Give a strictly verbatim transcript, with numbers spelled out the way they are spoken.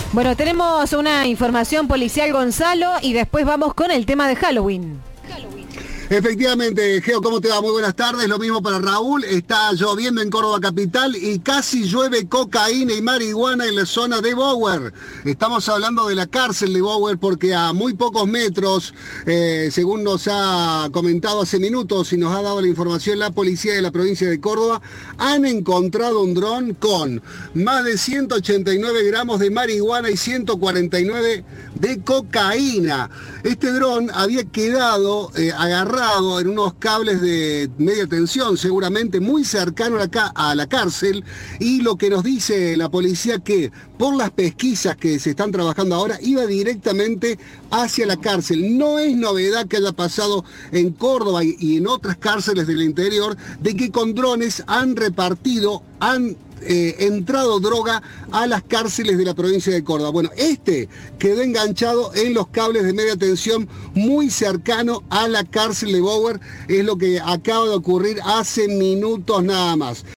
Bueno, tenemos una información policial, Gonzalo, y después vamos con el tema de Halloween. Efectivamente, Geo, ¿cómo te va? Muy buenas tardes. Lo mismo para Raúl. Está lloviendo en Córdoba capital y casi llueve cocaína y marihuana en la zona de Bower. Estamos hablando de la cárcel de Bower porque a muy pocos metros, eh, según nos ha comentado hace minutos y nos ha dado la información la policía de la provincia de Córdoba, han encontrado un dron con más de ciento ochenta y nueve gramos de marihuana y ciento cuarenta y nueve de cocaína. Este dron había quedado eh, agarrado en unos cables de media tensión, seguramente muy cercano a la, a la cárcel, y lo que nos dice la policía que por las pesquisas que se están trabajando ahora iba directamente hacia la cárcel. No es novedad que haya pasado en Córdoba y, y en otras cárceles del interior de que con drones han repartido, han Eh, entrado droga a las cárceles de la provincia de Córdoba. Bueno, este quedó enganchado en los cables de media tensión muy cercano a la cárcel de Bower, es lo que acaba de ocurrir hace minutos nada más.